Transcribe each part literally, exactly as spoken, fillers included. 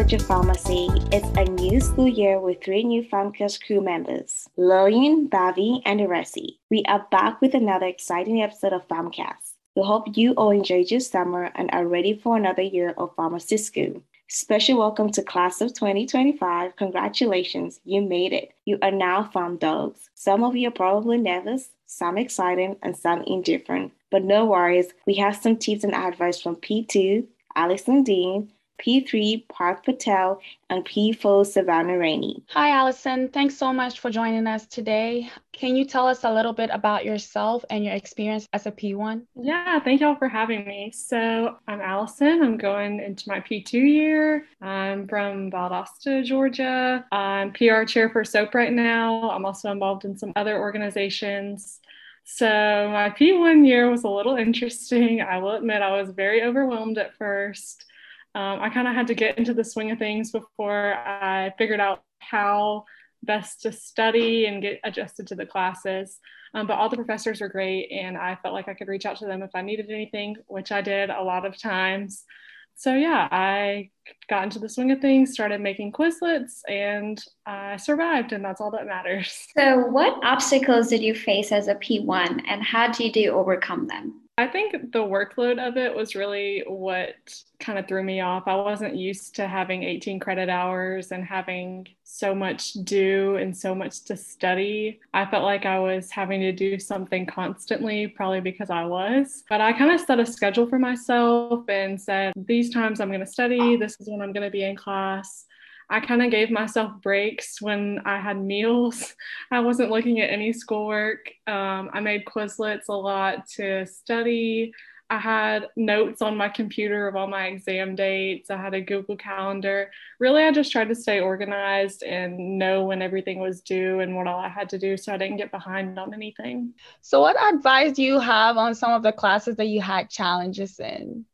Georgia Pharmacy, it's a new school year with three new Pharmcast crew members, Lillian, Bavi, and Aresi. We are back with another exciting episode of Pharmcast. We hope you all enjoyed your summer and are ready for another year of pharmacy school. Special welcome to class of twenty twenty-five. Congratulations, you made it. You are now Pharm Dogs. Some of you are probably nervous, some excited, and some indifferent. But no worries, we have some tips and advice from P two, Alison Dean, P three, Parth Patel, and P four, Savannah Rainey. Hi, Allison. Thanks so much for joining us today. Can you tell us a little bit about yourself and your experience as a P one? Yeah, thank y'all for having me. So I'm Allison. I'm going into my P two year. I'm from Valdosta, Georgia. I'm P R chair for SOAP right now. I'm also involved in some other organizations. So my P one year was a little interesting. I will admit I was very overwhelmed at first. Um, I kind of had to get into the swing of things before I figured out how best to study and get adjusted to the classes. Um, but all the professors were great, and I felt like I could reach out to them if I needed anything, which I did a lot of times. So yeah, I got into the swing of things, started making Quizlets, and I survived, and that's all that matters. So what obstacles did you face as a P one, and how did you overcome them? I think the workload of it was really what kind of threw me off. I wasn't used to having eighteen credit hours and having so much due and so much to study. I felt like I was having to do something constantly, probably because I was. But I kind of set a schedule for myself and said, these times I'm going to study, this is when I'm going to be in class. I kind of gave myself breaks when I had meals. I wasn't looking at any schoolwork. Um, I made Quizlets a lot to study. I had notes on my computer of all my exam dates. I had a Google Calendar. Really, I just tried to stay organized and know when everything was due and what all I had to do so I didn't get behind on anything. So what advice do you have on some of the classes that you had challenges in?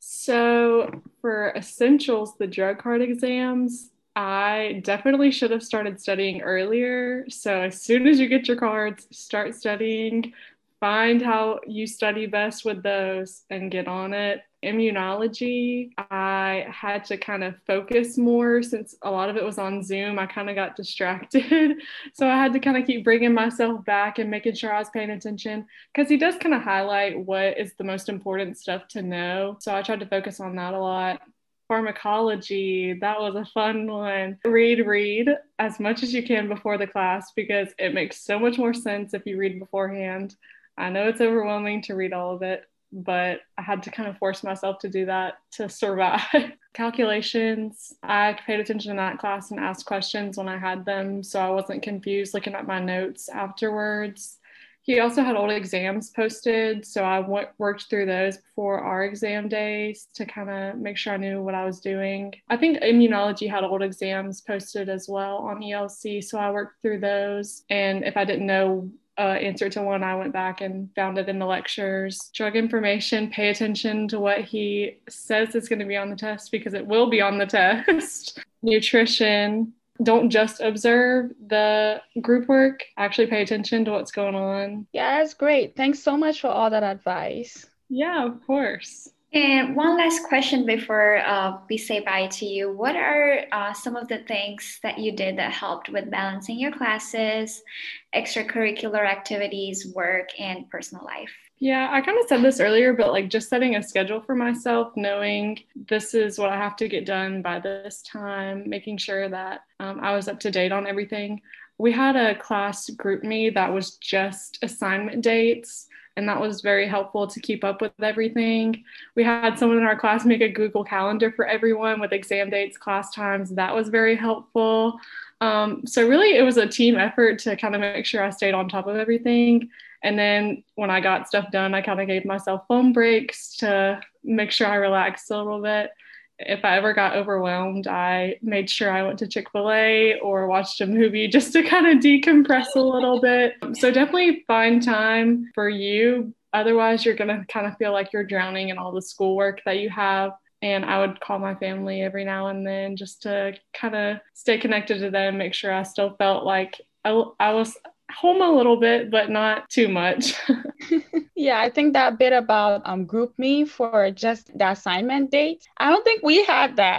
So for essentials, the drug card exams, I definitely should have started studying earlier. So as soon as you get your cards, start studying, find how you study best with those and get on it. Immunology, I had to kind of focus more since a lot of it was on Zoom. I kind of got distracted. So I had to kind of keep bringing myself back and making sure I was paying attention because he does kind of highlight what is the most important stuff to know. So I tried to focus on that a lot. Pharmacology, that was a fun one. Read, read as much as you can before the class because it makes so much more sense if you read beforehand. I know it's overwhelming to read all of it, but I had to kind of force myself to do that to survive. Calculations, I paid attention in that class and asked questions when I had them so I wasn't confused looking at my notes afterwards. He also had old exams posted, so I w- worked through those before our exam days to kind of make sure I knew what I was doing. I think immunology had old exams posted as well on E L C, so I worked through those. And if I didn't know uh, answer to one, I went back and found it in the lectures. Drug information, pay attention to what he says is going to be on the test because it will be on the test. Nutrition. Don't just observe the group work, actually pay attention to what's going on. Yeah, that's great. Thanks so much for all that advice. Yeah, of course. And one last question before uh, we say bye to you. What are uh, some of the things that you did that helped with balancing your classes, extracurricular activities, work, and personal life? Yeah, I kind of said this earlier, but like just setting a schedule for myself, knowing this is what I have to get done by this time, making sure that um, I was up to date on everything. We had a class group me that was just assignment dates, and that was very helpful to keep up with everything. We had someone in our class make a Google Calendar for everyone with exam dates, class times. That was very helpful. Um, so really, it was a team effort to kind of make sure I stayed on top of everything. And then when I got stuff done, I kind of gave myself phone breaks to make sure I relaxed a little bit. If I ever got overwhelmed, I made sure I went to Chick-fil-A or watched a movie just to kind of decompress a little bit. So definitely find time for you. Otherwise, you're going to kind of feel like you're drowning in all the schoolwork that you have. And I would call my family every now and then just to kind of stay connected to them, make sure I still felt like I, I was home a little bit, but not too much. Yeah, I think that bit about um group me for just the assignment dates, I don't think we had that.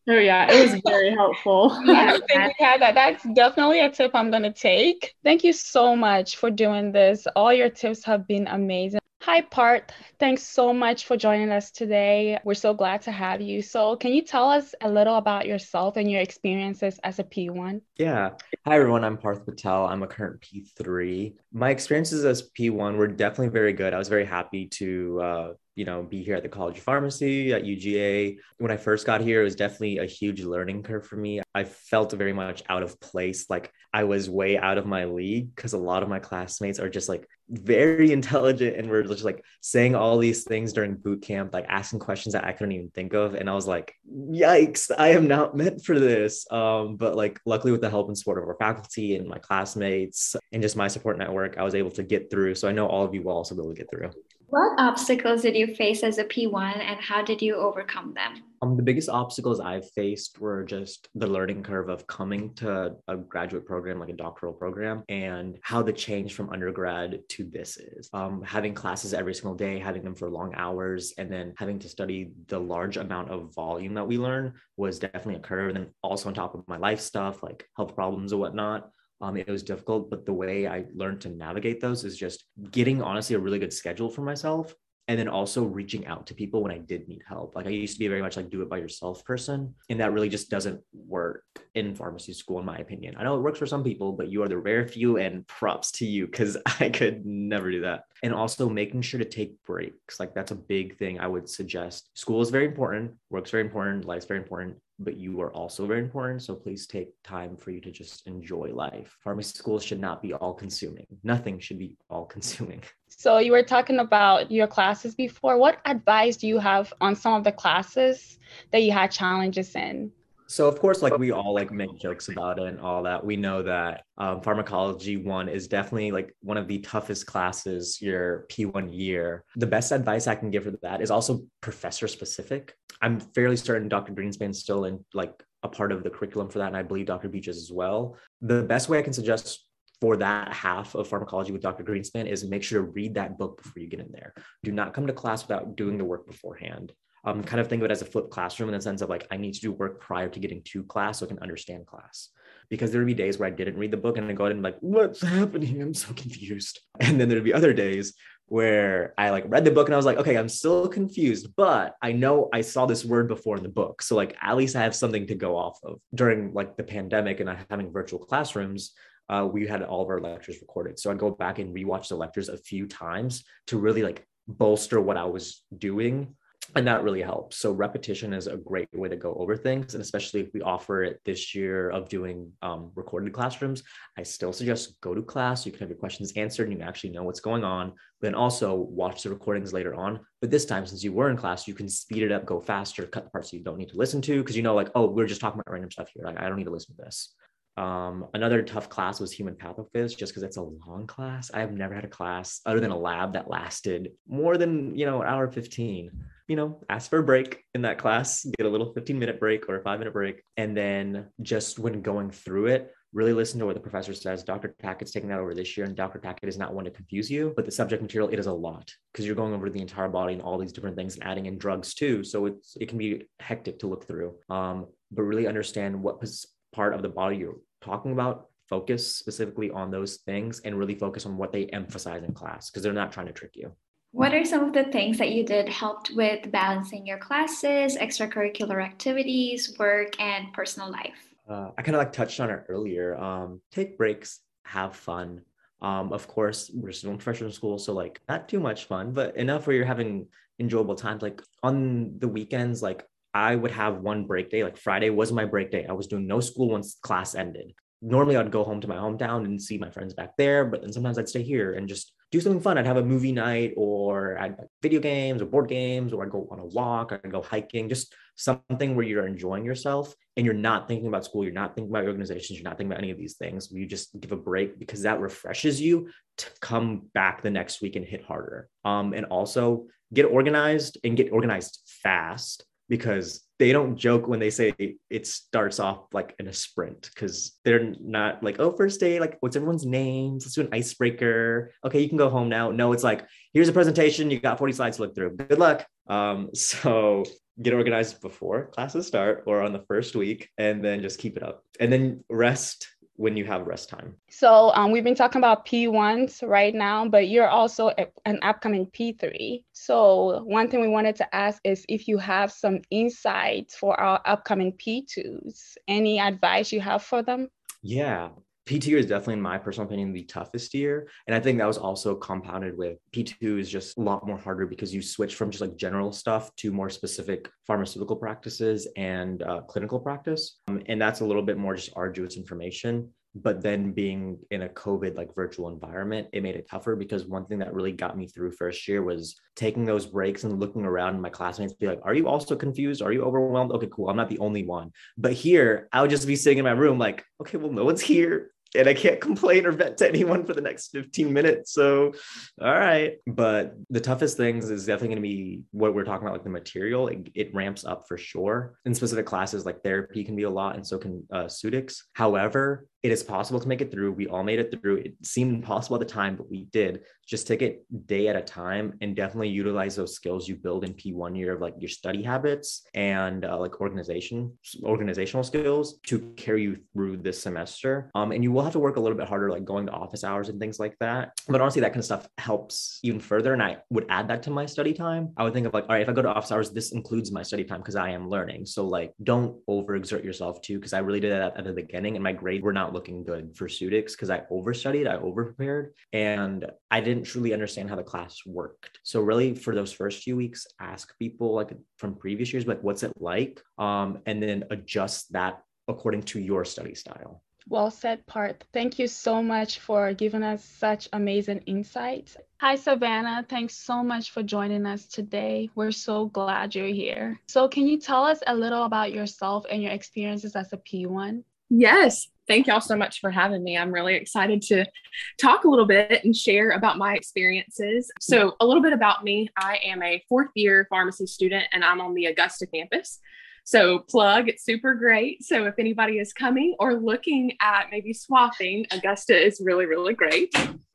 Oh yeah, it was very helpful. I don't think we had that. That's definitely a tip I'm going to take. Thank you so much for doing this. All your tips have been amazing. Hi, Part. Thanks so much for joining us today. We're so glad to have you. So, can you tell us a little about yourself and your experiences as a P one? Yeah. Hi, everyone. I'm Parth Patel. I'm a current P three. My experiences as P one were definitely very good. I was very happy to, uh, you know, be here at the College of Pharmacy at U G A. When I first got here, it was definitely a huge learning curve for me. I felt very much out of place. Like I was way out of my league because a lot of my classmates are just like very intelligent and we're just like saying all these things during boot camp, like asking questions that I couldn't even think of. And I was like, yikes, I am not meant for this. Um, but like, luckily with the help and support of our faculty and my classmates and just my support network, I was able to get through. So I know all of you will also be able to get through. What obstacles did you face as a P one and how did you overcome them? Um, the biggest obstacles I've faced were just the learning curve of coming to a graduate program, like a doctoral program, and how the change from undergrad to this is. Um, having classes every single day, having them for long hours, and then having to study the large amount of volume that we learn was definitely a curve. And then also on top of my life stuff, like health problems and whatnot. Um, it was difficult, but the way I learned to navigate those is just getting honestly a really good schedule for myself. And then also reaching out to people when I did need help. Like I used to be a very much like do it by yourself person. And that really just doesn't work in pharmacy school, in my opinion. I know it works for some people, but you are the rare few and props to you because I could never do that. And also making sure to take breaks. Like that's a big thing I would suggest. School is very important, work's very important, life's very important, but you are also very important. So please take time for you to just enjoy life. Pharmacy schools should not be all consuming. Nothing should be all consuming. So you were talking about your classes before. What advice do you have on some of the classes that you had challenges in? So of course, like we all like make jokes about it and all that. We know that um, pharmacology one is definitely like one of the toughest classes your P one year. The best advice I can give for that is also professor specific. I'm fairly certain Doctor Greenspan is still in like a part of the curriculum for that. And I believe Doctor Beaches as well. The best way I can suggest for that half of pharmacology with Doctor Greenspan is make sure to read that book before you get in there. Do not come to class without doing the work beforehand. Um, kind of think of it as a flipped classroom in the sense of like, I need to do work prior to getting to class so I can understand class. Because there would be days where I didn't read the book and I go ahead and like, what's happening? I'm so confused. And then there'd be other days where I like read the book and I was like, okay, I'm still confused, but I know I saw this word before in the book. So like, at least I have something to go off of. During like the pandemic and I having virtual classrooms, uh, we had all of our lectures recorded. So I'd go back and rewatch the lectures a few times to really like bolster what I was doing. And that really helps. So repetition is a great way to go over things. And especially if we offer it this year of doing um, recorded classrooms, I still suggest go to class. You can have your questions answered and you actually know what's going on. Then also watch the recordings later on. But this time, since you were in class, you can speed it up, go faster, cut the parts you don't need to listen to. Because you know, like, oh, we're just talking about random stuff here. Like, I don't need to listen to this. Um, another tough class was human pathophys, just because it's a long class. I have never had a class other than a lab that lasted more than, you know, an hour fifteen. You know, ask for a break in that class, get a little fifteen minute break or a five minute break. And then just when going through it, really listen to what the professor says. Doctor Tackett's taking that over this year, and Doctor Tackett is not one to confuse you, but the subject material, it is a lot because you're going over the entire body and all these different things and adding in drugs too. So it's, it can be hectic to look through, um, but really understand what part of the body you're talking about, focus specifically on those things and really focus on what they emphasize in class because they're not trying to trick you. What are some of the things that you did helped with balancing your classes, extracurricular activities, work, and personal life? Uh, I kind of like touched on it earlier. Um, take breaks, have fun. Um, of course, we're still in professional school, so like not too much fun, but enough where you're having enjoyable times. Like on the weekends, like I would have one break day. Like Friday was my break day. I was doing no school once class ended. Normally I'd go home to my hometown and see my friends back there, but then sometimes I'd stay here and just do something fun. I'd have a movie night or I'd like video games or board games, or I'd go on a walk, I'd go hiking, just something where you're enjoying yourself and you're not thinking about school. You're not thinking about organizations. You're not thinking about any of these things. You just give a break because that refreshes you to come back the next week and hit harder. Um, and also get organized and get organized fast, because they don't joke when they say it starts off like in a sprint, because they're not like, oh, first day, like what's everyone's names? Let's do an icebreaker. Okay, you can go home now. No, it's like, here's a presentation. You got forty slides to look through. Good luck. Um, so get organized before classes start or on the first week, and then just keep it up. And then rest when you have rest time. So um, we've been talking about P ones right now, but you're also a, an upcoming P three. So one thing we wanted to ask is if you have some insights for our upcoming P twos, any advice you have for them? Yeah. P two is definitely, in my personal opinion, the toughest year. And I think that was also compounded with P two is just a lot more harder because you switch from just like general stuff to more specific pharmaceutical practices and uh, clinical practice. Um, and that's a little bit more just arduous information. But then being in a COVID like virtual environment, it made it tougher because one thing that really got me through first year was taking those breaks and looking around my classmates, be like, are you also confused? Are you overwhelmed? Okay, cool. I'm not the only one. But here, I would just be sitting in my room like, okay, well, no one's here. And I can't complain or vent to anyone for the next fifteen minutes. So, all right. But the toughest things is definitely going to be what we're talking about, like the material. It, it ramps up for sure. In specific classes, like therapy can be a lot, and so can uh, Sudics. However, it is possible to make it through. We all made it through. It seemed impossible at the time, but we did. Just take it day at a time and definitely utilize those skills you build in P one year of like your study habits and uh, like organization, organizational skills to carry you through this semester. Um, and you will have to work a little bit harder, like going to office hours and things like that. But honestly, that kind of stuff helps even further. And I would add that to my study time. I would think of like, all right, if I go to office hours, this includes my study time because I am learning. So like, don't overexert yourself too, because I really did that at the beginning and my grades were not looking good for Sudics because I overstudied, I overprepared, and I didn't truly understand how the class worked. So really for those first few weeks, ask people like from previous years, like what's it like? Um, and then adjust that according to your study style. Well said, Parth. Thank you so much for giving us such amazing insights. Hi, Savannah. Thanks so much for joining us today. We're so glad you're here. So can you tell us a little about yourself and your experiences as a P one? Yes. Thank y'all so much for having me. I'm really excited to talk a little bit and share about my experiences. So a little bit about me. I am a fourth year pharmacy student and I'm on the Augusta campus. So plug, it's super great. So if anybody is coming or looking at maybe swapping, Augusta is really, really great.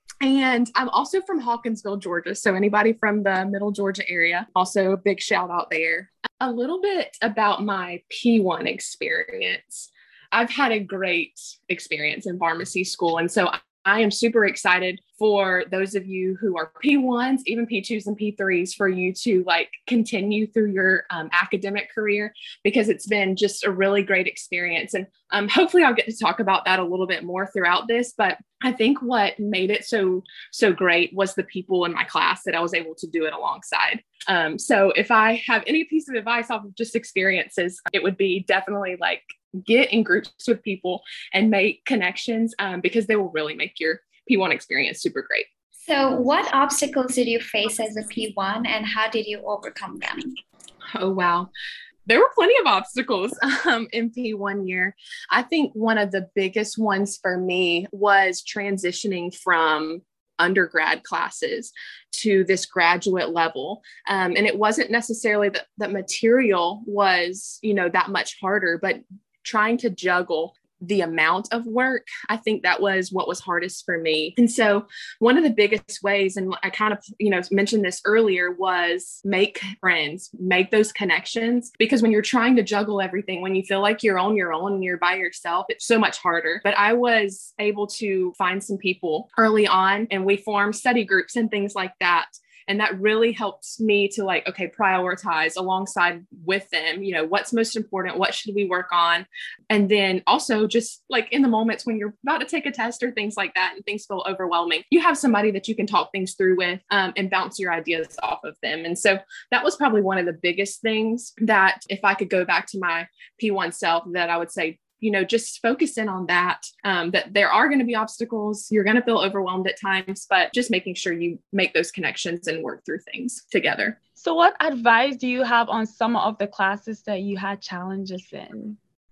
And I'm also from Hawkinsville, Georgia. So anybody from the middle Georgia area, also a big shout out there. A little bit about my P one experience. I've had a great experience in pharmacy school. And so I am super excited for those of you who are P ones, even P twos and P threes, for you to like continue through your um, academic career, because it's been just a really great experience. And um, hopefully I'll get to talk about that a little bit more throughout this. But I think what made it so, so great was the people in my class that I was able to do it alongside. Um, so if I have any piece of advice off of just experiences, it would be definitely like get in groups with people and make connections um, because they will really make your P one experience super great. So what obstacles did you face as a P one and how did you overcome them? Oh, wow. There were plenty of obstacles um, in P one year. I think one of the biggest ones for me was transitioning from undergrad classes to this graduate level. Um, and it wasn't necessarily that the material was, you know, that much harder, but trying to juggle the amount of work, I think that was what was hardest for me. And so one of the biggest ways, and I kind of, you know, mentioned this earlier, was make friends, make those connections, because when you're trying to juggle everything, when you feel like you're on your own and you're by yourself, it's so much harder. But I was able to find some people early on and we formed study groups and things like that. And that really helped me to like, okay, prioritize alongside with them, you know, what's most important, what should we work on? And then also just like in the moments when you're about to take a test or things like that and things feel overwhelming, you have somebody that you can talk things through with um, and bounce your ideas off of them. And so that was probably one of the biggest things that if I could go back to my P one self, that I would say, you know, just focus in on that, um, that there are going to be obstacles. You're going to feel overwhelmed at times, but just making sure you make those connections and work through things together. So what advice do you have on some of the classes that you had challenges in?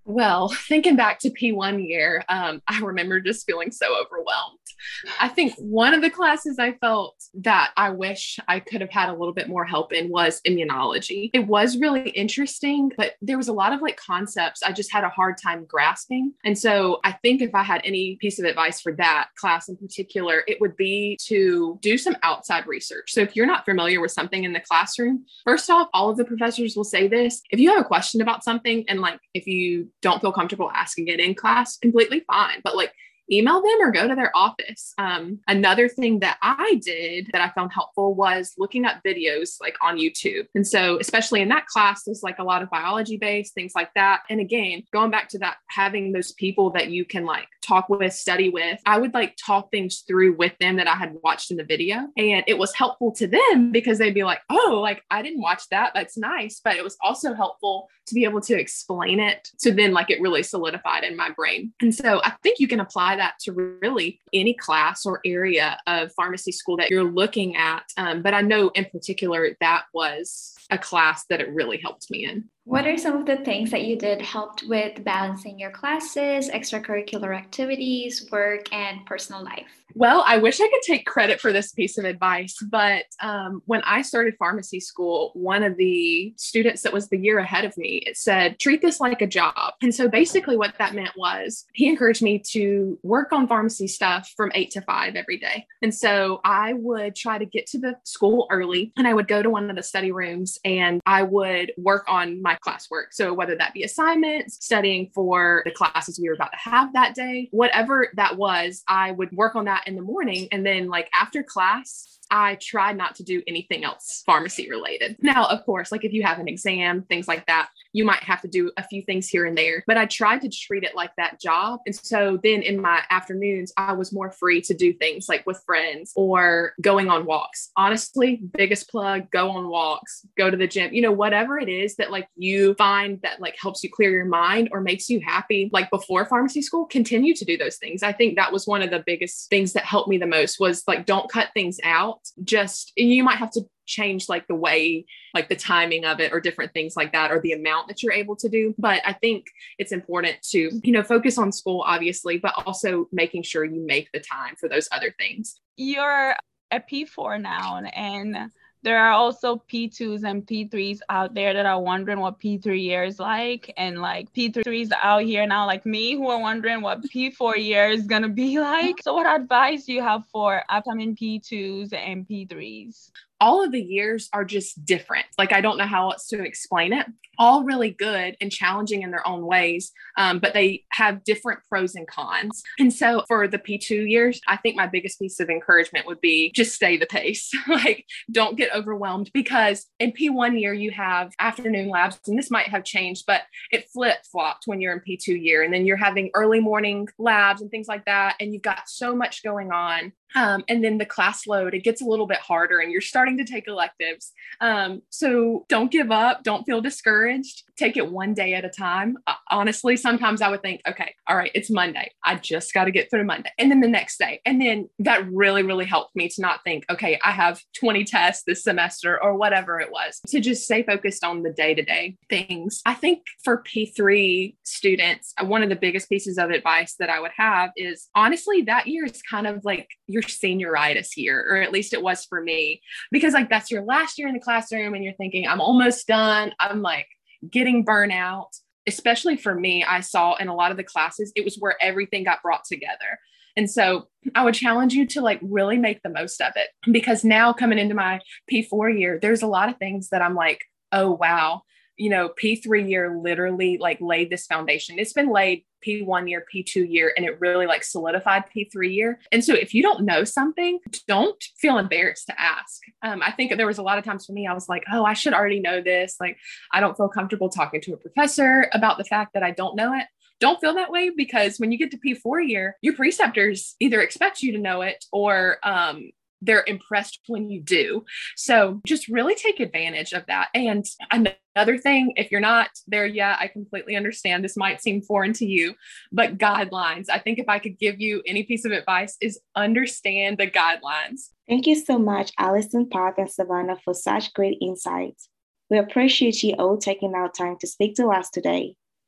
Well, thinking back to P one year, um, I remember just feeling so overwhelmed. I think one of the classes I felt that I wish I could have had a little bit more help in was immunology. It was really interesting, but there was a lot of like concepts I just had a hard time grasping. And so I think if I had any piece of advice for that class in particular, it would be to do some outside research. So if you're not familiar with something in the classroom, first off, all of the professors will say this. If you have a question about something and like if you don't feel comfortable asking it in class, completely fine. But like email them or go to their office. Um, another thing that I did that I found helpful was looking up videos like on YouTube. And so, especially in that class, there's like a lot of biology based things like that. And again, going back to that, having those people that you can like talk with, study with, I would like talk things through with them that I had watched in the video. And it was helpful to them because they'd be like, oh, like I didn't watch that. That's nice. But it was also helpful to be able to explain it. So then like it really solidified in my brain. And so I think you can apply that to really any class or area of pharmacy school that you're looking at. Um, but I know in particular, that was a class that it really helped me in. What are some of the things that you did helped with balancing your classes, extracurricular activities, work, and personal life? Well, I wish I could take credit for this piece of advice, but um, when I started pharmacy school, one of the students that was the year ahead of me, it said, treat this like a job. And so basically what that meant was he encouraged me to work on pharmacy stuff from eight to five every day. And so I would try to get to the school early and I would go to one of the study rooms and I would work on my classwork. So whether that be assignments, studying for the classes we were about to have that day, whatever that was, I would work on that in the morning. And then like after class, I tried not to do anything else pharmacy related. Now, of course, like if you have an exam, things like that, you might have to do a few things here and there, but I tried to treat it like that job. And so then in my afternoons, I was more free to do things like with friends or going on walks. Honestly, biggest plug, go on walks, go to the gym, you know, whatever it is that like you find that like helps you clear your mind or makes you happy, like before pharmacy school, continue to do those things. I think that was one of the biggest things that helped me the most was like, don't cut things out. Just, you might have to change like the way, like the timing of it or different things like that, or the amount that you're able to do. But I think it's important to, you know, focus on school, obviously, but also making sure you make the time for those other things. You're a P four now, and there are also P twos and P threes out there that are wondering what P three year is like. And like P threes out here now, like me, who are wondering what P four year is going to be like. So what advice do you have for upcoming P twos and P threes? All of the years are just different. Like, I don't know how else to explain it. All really good and challenging in their own ways, um, but they have different pros and cons. And so for the P two years, I think my biggest piece of encouragement would be just stay the pace. Like, don't get overwhelmed, because in P one year, you have afternoon labs, and this might have changed, but it flip-flopped when you're in P two year. And then you're having early morning labs and things like that. And you've got so much going on. Um, and then the class load, it gets a little bit harder and you're starting to take electives. Um, so don't give up. Don't feel discouraged. Take it one day at a time. Uh, honestly, sometimes I would think, okay, all right, it's Monday. I just got to get through Monday. And then the next day. And then that really, really helped me to not think, okay, I have twenty tests this semester or whatever it was. To just stay focused on the day-to-day things. I think for P three students, one of the biggest pieces of advice that I would have is, honestly, that year is kind of like your senioritis year, or at least it was for me, because like that's your last year in the classroom and you're thinking, I'm almost done. I'm like getting burnout. Especially for me, I saw in a lot of the classes, it was where everything got brought together. And so I would challenge you to like really make the most of it, because now coming into my P four year, there's a lot of things that I'm like, oh, wow. You know, P three year literally like laid this foundation. It's been laid P one year, P two year, and it really like solidified P three year. And so if you don't know something, don't feel embarrassed to ask. Um, I think there was a lot of times for me, I was like, oh, I should already know this. Like, I don't feel comfortable talking to a professor about the fact that I don't know it. Don't feel that way, because when you get to P four year, your preceptors either expect you to know it or, um, they're impressed when you do. So just really take advantage of that. And another thing, if you're not there yet, I completely understand this might seem foreign to you, but guidelines. I think if I could give you any piece of advice is understand the guidelines. Thank you so much, Allison, Parth, and Savannah, for such great insights. We appreciate you all taking our time to speak to us today.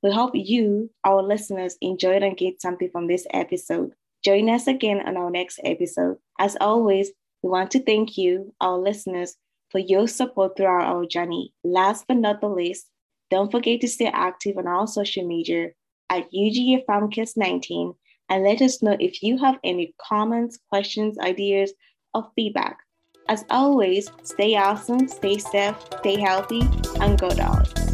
We hope you, our listeners, enjoyed and gained something from this episode. Join us again on our next episode. As always, we want to thank you, our listeners, for your support throughout our journey. Last but not the least, don't forget to stay active on our social media at U G A FamCast nineteen and let us know if you have any comments, questions, ideas, or feedback. As always, stay awesome, stay safe, stay healthy, and go dogs.